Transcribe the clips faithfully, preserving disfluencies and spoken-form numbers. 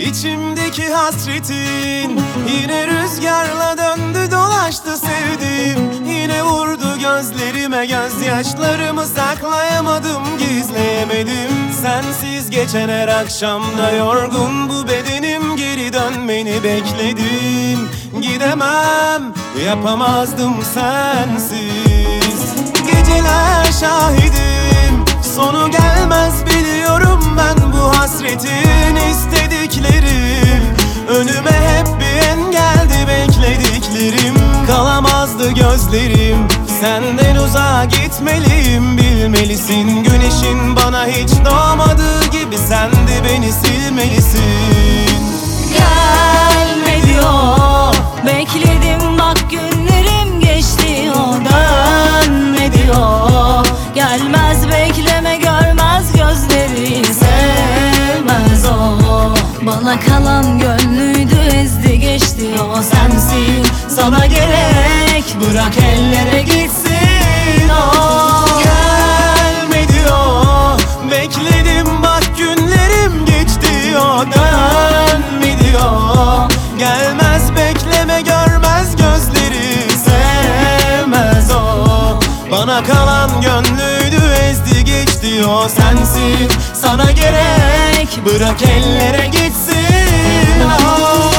İçimdeki hasretin yine rüzgarla döndü dolaştı sevdim. Yine vurdu gözlerime, gözyaşlarımı saklayamadım, gizleyemedim. Sensiz geçen her akşamda yorgun bu bedenim, geri dönmeni bekledim. Gidemem, yapamazdım sensiz. Geceler şahidim, sonu gelmez biliyorum ben bu hasretin istediklerim. Önüme hep bir engeldi beklediklerim. Kalamazdı gözlerim, senden uzağa gitmeliyim, bilmelisin. Güneşin bana hiç doğmadığı gibi sen de beni silmelisin. Gelme diyor, bekledim bak günlerim geçti, o dönme diyor. Gelmez bekleme, görmez gözleri, sevmez o. Bana kalan gönlüydü, ezdi geçti o sensin. Sana gerek, bırak ellere gitsin o. Gelme diyor, bekledim bak günlerim geçti, o dönme diyor. Gelmez bekleme, görmez gözleri, sevmez o. Bana kalan gönlüydü, ezdi geçti o sensin. Sana gerek, bırak ellere gitsin oh.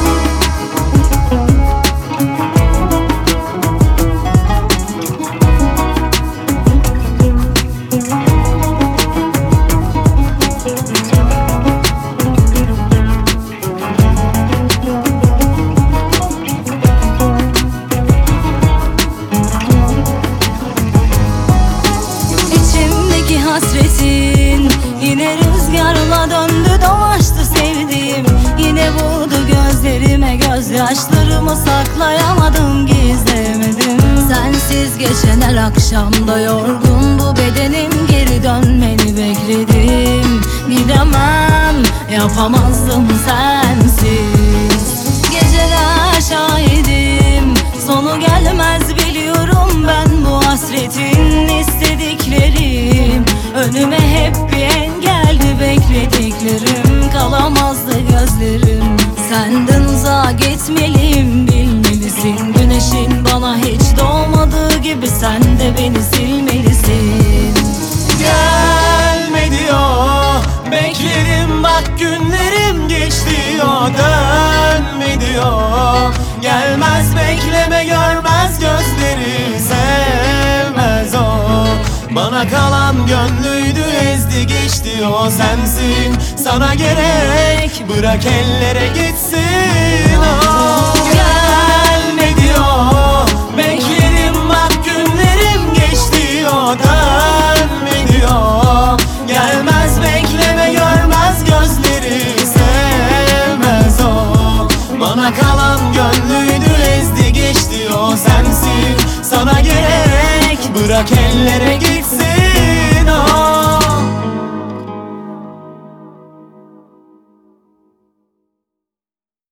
Hasretin yine rüzgarla döndü dolaştı sevdiğim. Yine vurdu gözlerime, gözyaşlarımı saklayamadım, gizlemedim. Sensiz geçen her akşamda yorgun bu bedenim, geri dönmeni bekledim. Gidemem, yapamazdım sensiz. Geceler şahidim, sonu gelmez biliyorum ben bu hasretin istediklerim. Önüme hep bir engeldi beklediklerim. Kalamazdı gözlerim, senden uzağa gitmeliyim, bilmelisin. Güneşin bana hiç doğmadığı gibi sen de beni silmelisin. Gelme diyor, bekledim bak günlerim geçti, o dönme diyor. Gelmez bekleme, görmez gözleri, sevmez o. Bana kalan gönlüydü, ezdi geçti o sensin. Sana gerek, bırak ellere gitsin oh. Gelme diyor, bekledim bak günlerim geçti, o dönme diyor. Gelmez bekleme, görmez gözleri, sevmez o. Bana kalan gönlüydü, ezdi geçti o sensin. Sana gerek, bırak ellere gitsin.